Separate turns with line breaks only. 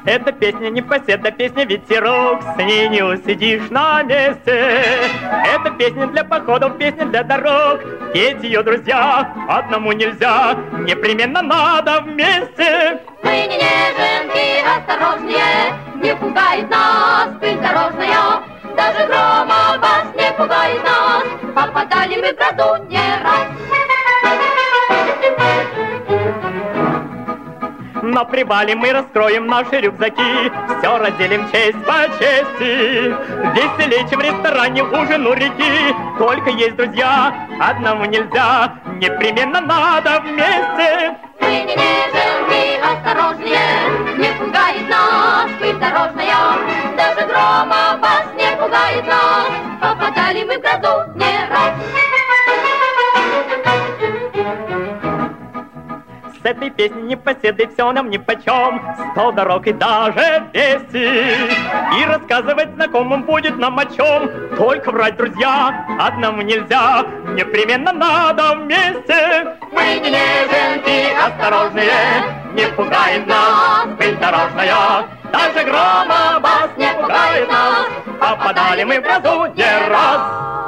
Это песня непоседа, песня ветерок, с ней не усидишь на месте. Это песня для походов, песня для дорог, петь ее, друзья, одному нельзя, непременно надо вместе.
Мы не неженки, осторожнее, не пугает нас пыль дорожная, даже грома вас не пугает нас, попадали мы в грозу не раз.
На привале мы раскроем наши рюкзаки, все разделим честь по чести. Веселее, чем в ресторане ужин у реки, только есть друзья, одному нельзя, непременно надо вместе.
Мы не неженки, осторожнее, не пугает нас пыль дорожная, даже грома вас не пугает нас, попадали мы в грозу не раз.
С этой песней непоседы все нам нипочем, 100 дорог и даже 200. И рассказывать знакомым будет нам о чем, только врать, друзья, одному нельзя, непременно надо вместе. Мы не неженки, осторожнее, не пугает нас пыль дорожная, даже грома вас не пугает нас, попадали мы в грозу не раз.